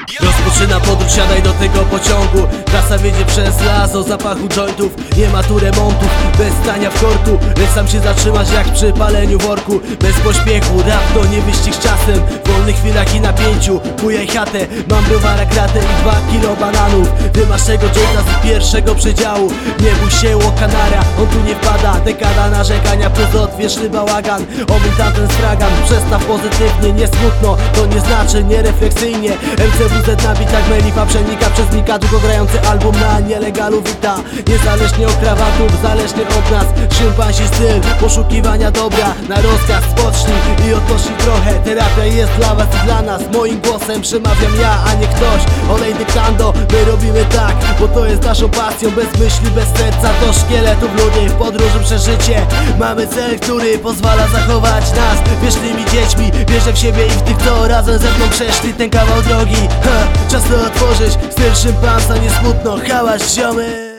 Rozpoczyna podróż, siadaj do tego pociągu. Trasa wiedzie przez las o zapachu jointów. Nie ma tu remontów, bez stania w korku. Lecz sam się zatrzymasz jak przy paleniu worku. Bez pośpiechu, rap to nie wyścig z czasem. W wolnych chwilach i napięciu bujaj chatę. Mam browara kratę i 2 kilo bananów. Wymasz tego jointa z pierwszego przedziału. Nie bój się łokanara, on tu nie wpada. Dekada narzekania plus odwieczny bałagan. Obyń tamten stragan, przestaw pozytywnie, nie smutno. To nie znaczy nierefleksyjnie. MCWZ na bitach Melifa przenika przez Mika. Długo grający album na nielegalu wita. Niezależnie od krawatów, zależnie od nas. Szympansi styl poszukiwania dobra. Na rozkaz spocznij i odpocznij trochę. Terapia jest dla was i dla nas. Moim głosem przemawiam ja, a nie ktoś. Olej dyktando, my robimy tak, bo to jest naszą pasją. Bez myśli, bez serca, to szkieletów ludzi. W podróży przeżycie mamy cel, który pozwala zachować nas wiecznymi dziećmi. Wierzę w siebie i w tych, co razem ze mną przeszli ten kawał drogi. Czas to otworzyć, styl szympansa, nie smutno, hałas ziomy.